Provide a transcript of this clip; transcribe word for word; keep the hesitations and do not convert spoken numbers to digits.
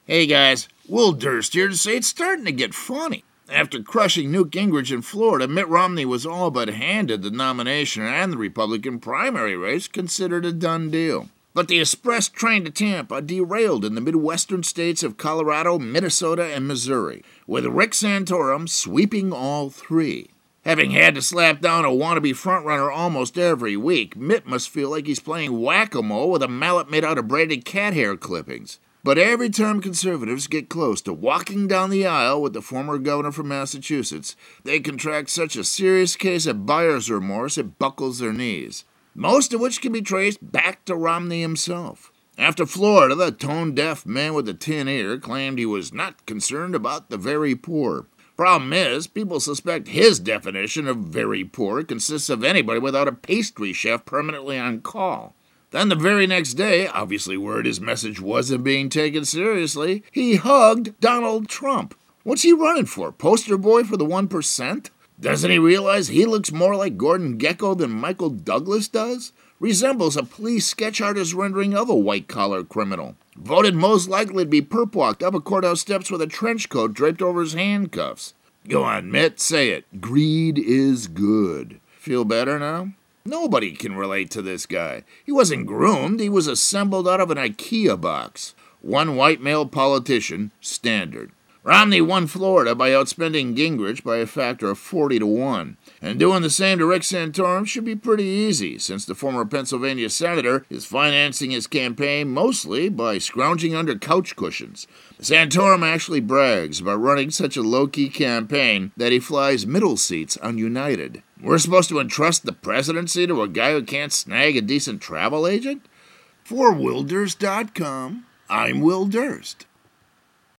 Hey guys, Will Durst here to say it's starting to get funny. After crushing Newt Gingrich in Florida, Mitt Romney was all but handed the nomination and the Republican primary race considered a done deal. But the express train to Tampa derailed in the Midwestern states of Colorado, Minnesota, and Missouri, with Rick Santorum sweeping all three. Having had to slap down a wannabe frontrunner almost every week, Mitt must feel like he's playing whack-a-mole with a mallet made out of braided cat hair clippings. But every time conservatives get close to walking down the aisle with the former governor from Massachusetts, they contract such a serious case of buyer's remorse it buckles their knees, most of which can be traced back to Romney himself. After Florida, the tone-deaf man with the tin ear claimed he was not concerned about the very poor. Problem is, people suspect his definition of very poor consists of anybody without a pastry chef permanently on call. Then the very next day, obviously word his message wasn't being taken seriously, he hugged Donald Trump. What's he running for? Poster boy for the one percent? Doesn't he realize he looks more like Gordon Gekko than Michael Douglas does? Resembles a police sketch artist rendering of a white-collar criminal. Voted most likely to be perp-walked up a courthouse steps with a trench coat draped over his handcuffs. Go on, Mitt, say it. Greed is good. Feel better now? Nobody can relate to this guy. He wasn't groomed, he was assembled out of an IKEA box. One white male politician, standard. Romney won Florida by outspending Gingrich by a factor of forty to one. And doing the same to Rick Santorum should be pretty easy, since the former Pennsylvania senator is financing his campaign mostly by scrounging under couch cushions. Santorum actually brags about running such a low-key campaign that he flies middle seats on United. We're supposed to entrust the presidency to a guy who can't snag a decent travel agent? For Will Durst dot com, I'm Will Durst.